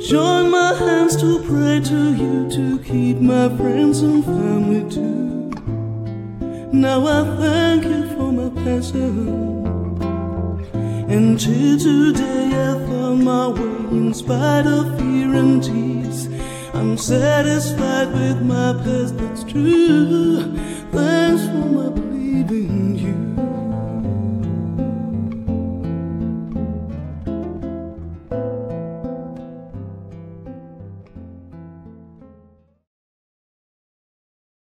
Join my hands to pray to you to keep my friends and family too. Now I thank you for my passion. Until today I found my way in spite of fear and tears. I'm satisfied with my past, that's true. Thanks for my believing in you.